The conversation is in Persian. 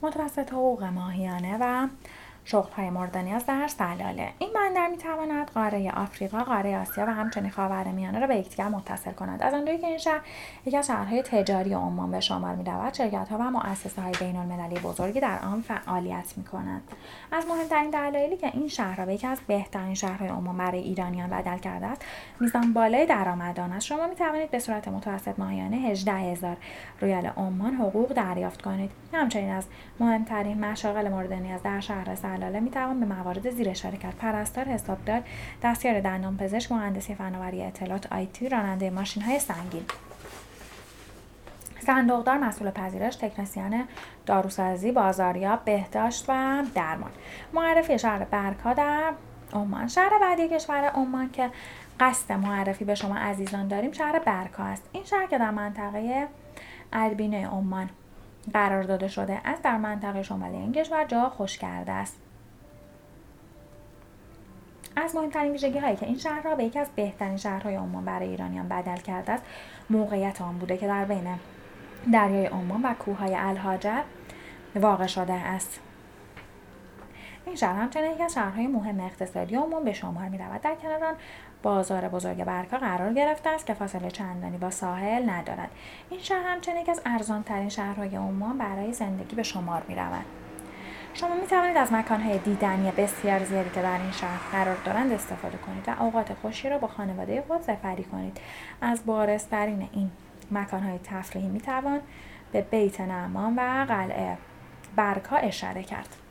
متوسط حقوق ماهیانه و شغل‌های مورد نیاز در سلاله. این بندر می‌تواند قاره آفریقا، قاره آسیا و همچنین خاورمیانه را به یکدیگر متصل کند. از آنجایی که این شهر یکی از شهرهای تجاری عمان به شمار می‌رود، شرکت‌ها و مؤسسه‌های بین‌المللی بزرگی در آن فعالیت می‌کنند. از مهمترین دلایلی که این شهر را به یکی از بهترین شهرهای عمان برای ایرانیان بدل کرده است، میزان بالای درآمد آن است. شما می‌توانید به صورت متوسط ماهیانه 18,000 ریال عمان حقوق دریافت کنید. همچنین از مهمترین مشاغل مورد نیاز در شهر سلاله میتوان به موارد زیر اشاره کرد: پرستار، حسابدار، دستیار دندانپزشک، مهندسی فناوری اطلاعات آیتی، راننده ماشین‌های سنگین، صندوقدار، مسئول پذیرش، تکنسین داروسازی، بازاریاب، بهداشت و درمان. معرفی شهر برکا در عمان. شهر بعدی کشور عمان که قصد معرفی به شما عزیزان داریم شهر برکا است. این شهر که در منطقه اربینه عمان قرار داده شده است، در منطقه شمالی این کشور جا خشک‌گرد است. از مهمترین ویژگی‌هایی که این شهر را به یکی از بهترین شهرهای عمان برای ایرانیان بدل کرده است، موقعیت آن بوده که در بین دریای عمان و کوههای الحاجب واقع شده است. این شهر همچنین یکی از شهرهای مهم اقتصادی عمان به شمار می‌رود. در کنار آن بازار بزرگ برکا قرار گرفته است که فاصله چندانی با ساحل ندارد. این شهر همچنین یکی از ارزان‌ترین شهرهای عمان برای زندگی به شمار می‌رود. شما می توانید از مکان‌های دیدنی بسیار زیادی که در این شهر قرار دارند استفاده کنید و اوقات خوشی را با خانواده خود سپری کنید. از بارزترین این مکان‌های تفریحی می توان به بیت نعمان و قلعه برکا اشاره کرد.